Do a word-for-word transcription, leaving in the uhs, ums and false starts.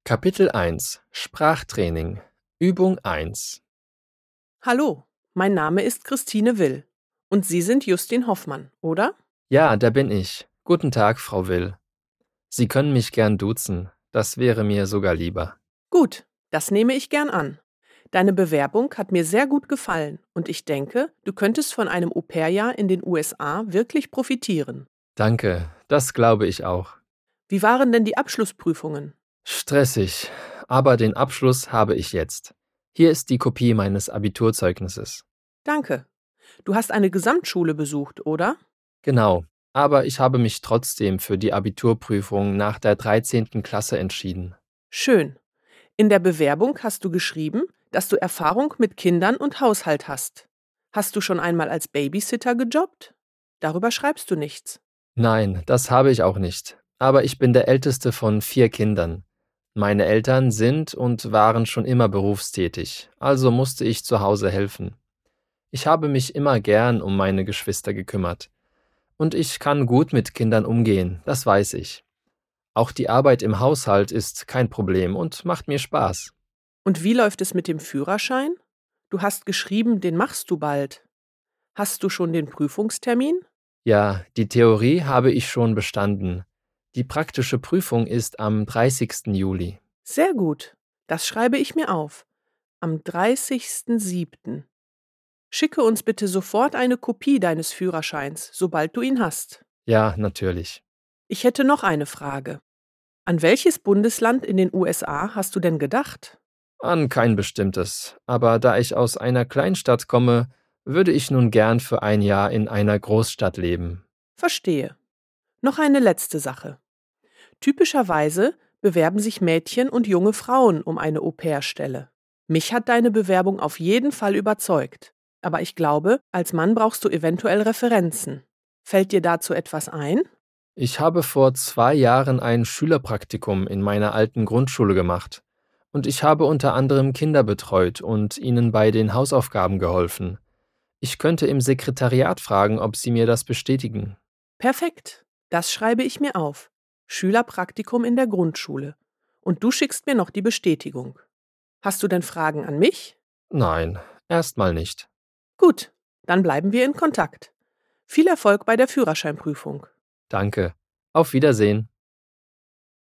Kapitel eins Sprachtraining Übung eins Hallo, mein Name ist Christine Will und Sie sind Justin Hoffmann, oder? Ja, da bin ich. Guten Tag, Frau Will. Sie können mich gern duzen. Das wäre mir sogar lieber. Gut, das nehme ich gern an. Deine Bewerbung hat mir sehr gut gefallen und ich denke, du könntest von einem Au-pair-Jahr in den U S A wirklich profitieren. Danke, das glaube ich auch. Wie waren denn die Abschlussprüfungen? Stressig, aber den Abschluss habe ich jetzt. Hier ist die Kopie meines Abiturzeugnisses. Danke. Du hast eine Gesamtschule besucht, oder? Genau, aber ich habe mich trotzdem für die Abiturprüfung nach der dreizehnten Klasse entschieden. Schön. In der Bewerbung hast du geschrieben, dass du Erfahrung mit Kindern und Haushalt hast. Hast du schon einmal als Babysitter gejobbt? Darüber schreibst du nichts. Nein, das habe ich auch nicht. Aber ich bin der älteste von vier Kindern. Meine Eltern sind und waren schon immer berufstätig, also musste ich zu Hause helfen. Ich habe mich immer gern um meine Geschwister gekümmert. Und ich kann gut mit Kindern umgehen, das weiß ich. Auch die Arbeit im Haushalt ist kein Problem und macht mir Spaß. Und wie läuft es mit dem Führerschein? Du hast geschrieben, den machst du bald. Hast du schon den Prüfungstermin? Ja, die Theorie habe ich schon bestanden. Die praktische Prüfung ist am dreißigsten Juli. Sehr gut. Das schreibe ich mir auf. Am dreißigsten siebten Schicke uns bitte sofort eine Kopie deines Führerscheins, sobald du ihn hast. Ja, natürlich. Ich hätte noch eine Frage. An welches Bundesland in den U S A hast du denn gedacht? An kein bestimmtes, aber da ich aus einer Kleinstadt komme, würde ich nun gern für ein Jahr in einer Großstadt leben. Verstehe. Noch eine letzte Sache. Typischerweise bewerben sich Mädchen und junge Frauen um eine Au-pair-Stelle. Mich hat deine Bewerbung auf jeden Fall überzeugt. Aber ich glaube, als Mann brauchst du eventuell Referenzen. Fällt dir dazu etwas ein? Ich habe vor zwei Jahren ein Schülerpraktikum in meiner alten Grundschule gemacht. Und ich habe unter anderem Kinder betreut und ihnen bei den Hausaufgaben geholfen. Ich könnte im Sekretariat fragen, ob sie mir das bestätigen. Perfekt. Das schreibe ich mir auf. Schülerpraktikum in der Grundschule. Und du schickst mir noch die Bestätigung. Hast du denn Fragen an mich? Nein, erstmal nicht. Gut, dann bleiben wir in Kontakt. Viel Erfolg bei der Führerscheinprüfung. Danke. Auf Wiedersehen.